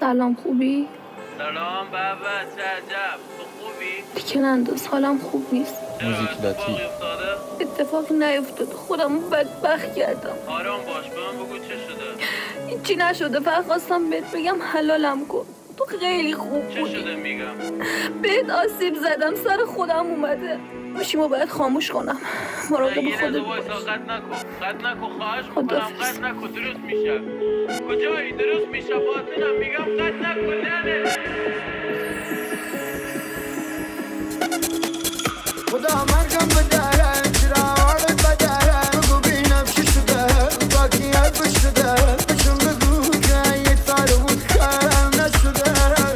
سلام، خوبی؟ سلام بابا، چه عجب، تو خوبی؟ دیگه ننداز، حالم خوب نیست. موزیک لاتی. اتفاقی نیفتاد، خودمو بدبخت کردم. آرام باش، به من بگو چه شده؟ هیچی نشده، فقط خواستم بهت بگم حلالم کن. تو خیلی خوب چه بودی. شده میگم؟ بهت آسیب زدم، سر خودم اومده. گوشیمو باید خاموش کنم. مراقب یه خودت لحظه وایسا، باش. قطع نکن خواهش میکنم، خداحافظ. قطع نکن، درست میشه. کجایی؟ درست میشه باطنم، میگم قطع نکن، نه خدا مرگم بداره چراغ بداره بگو بینم چی شده باقی حرف شده بشم بگو که یک سال بود کارم نشده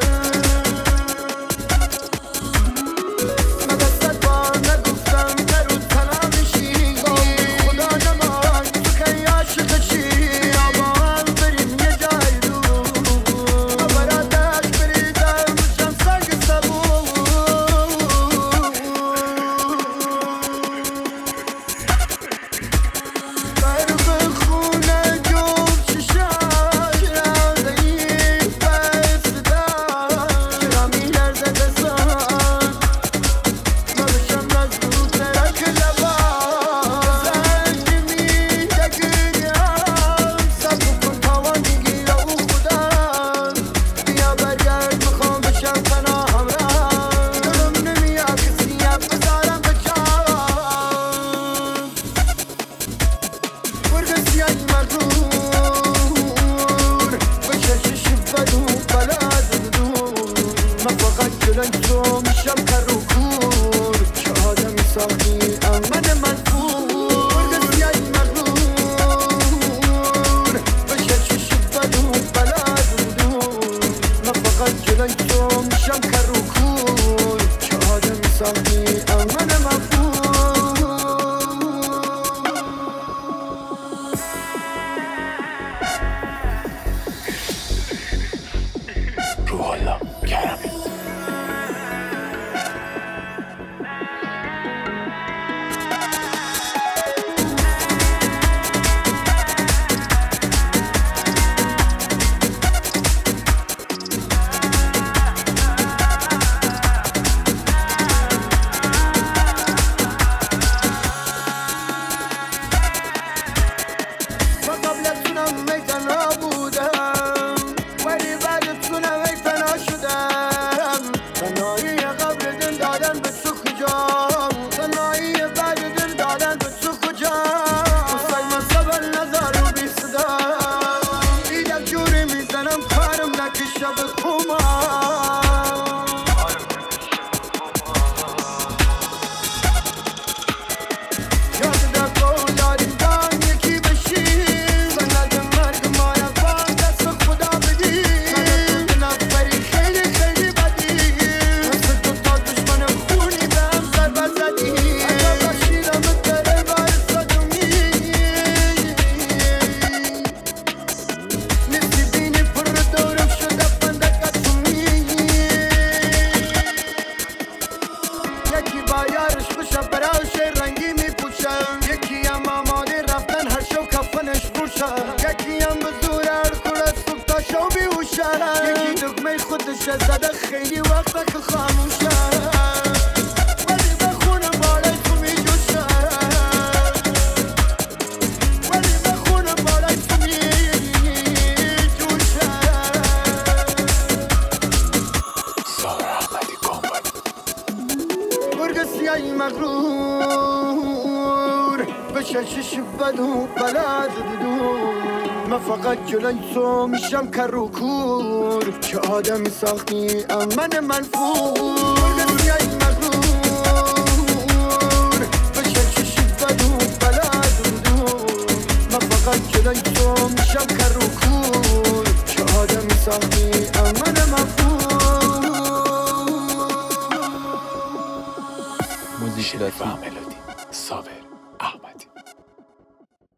من دستت بار نگفتم که رو تنم میشی خدا نمان تو که عاشق چی با هم بریم یه جای رو براتش بریدم میشم سنگ سبون زده خیلی وقت که خاموشه ولی بخونه بالای تو میجوشه ولی بخونه بالای تو میجوشه سارا احمدی کامبک برگ سیایی مغرور به چشش بد و بلد دور من فقط جلوی تو میشم کر و کور که آدمی ساختی من منفور دستیای مغرور بشه چشید بد و بلد دور من فقط جلوی تو میشم کر و کور که آدمی ساختی من منفور موزیک لاتی. ملودی صابر